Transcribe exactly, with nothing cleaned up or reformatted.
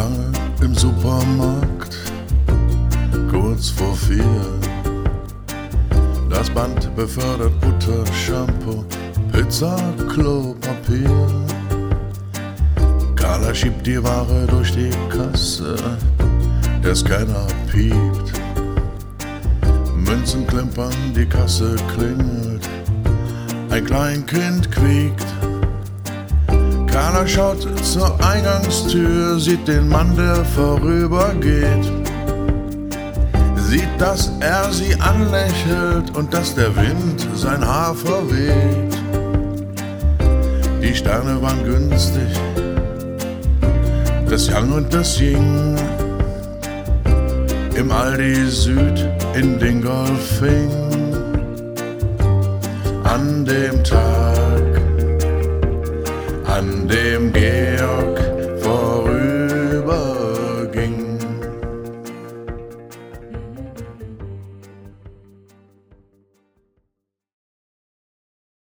Schlange im Supermarkt, kurz vor vier. Das Band befördert Butter, Shampoo, Pizza, Klopapier. Carla schiebt die Ware durch die Kasse, der Scanner piept. Münzen klimpern, die Kasse klingelt, ein Kleinkind quiekt. Carla schaut zur Eingangstür, sieht den Mann, der vorübergeht. Sieht, dass er sie anlächelt und dass der Wind sein Haar verweht. Die Sterne waren günstig, das Yang und das Ying. Im Aldi Süd in Dingolfing. An dem Tag, an dem Georg